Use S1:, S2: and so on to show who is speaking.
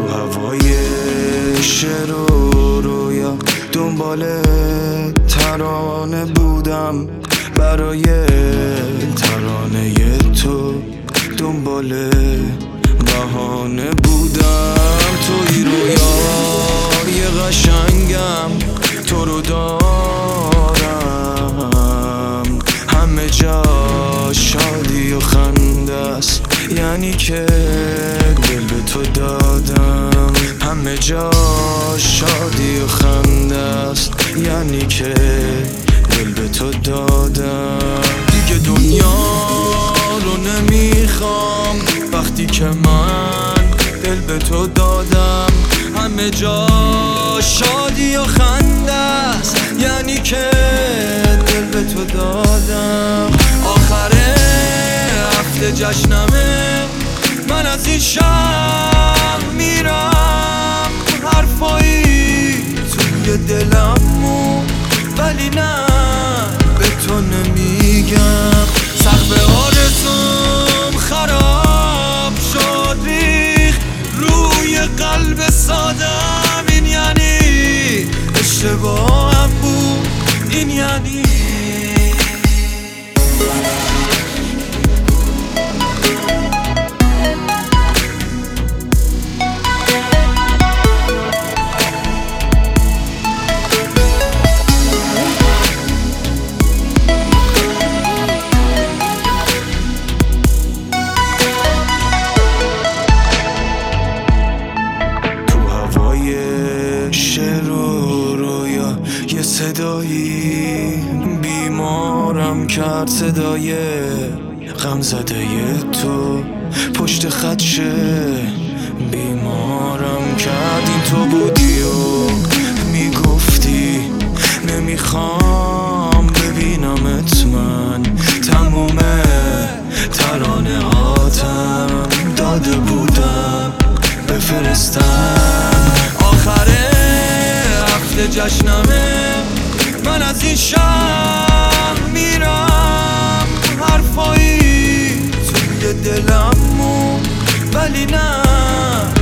S1: تو هوای شعر و رویا دنبال ترانه بودم، برای ترانه تو دنبال بهانه بودم. توی رویای قشنگم، تو رو دارم، همه جا شادی و خنده است، یعنی که دل به تو دادم. همه جا شادی و خنده است، یعنی که دل به تو دادم. دیگه دنیا رو نمیخوام وقتی که من دل به تو دادم. همه جا شادی و خنده است، یعنی که دل به تو دادم. آخر هفته جشنمه، من از این شهر میرم، حرفایی توی دلمو ولی نه به تو نمیگم. سقف آرزوم خراب شد، ریخ روی قلب سادم. این یعنی اشتباهم بود، این یعنی شعر و رویا یه صدایی بیمارم کرد، صدای غم زده تو پشت خدشه بیمارم کرد. این تو بودی و میگفتی نمیخوام ببینمت، من تموم ترانه هاتم داده بودم بفرستم. آخر هفته جشنمه، من از این شهر میرم، حرفایی توی دلمو ولی نه